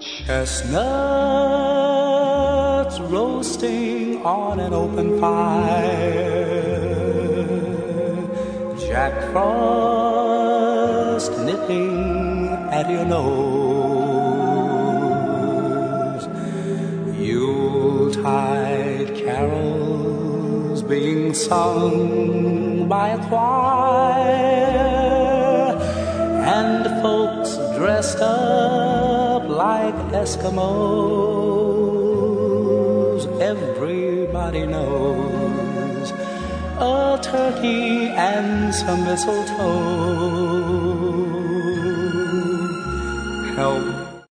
Chestnuts roasting on an open fire, Jack Frost nipping at your nose, Yuletide carols being sung by a choir, and folks dressed up like Eskimos. Everybody knows a turkey and some mistletoe help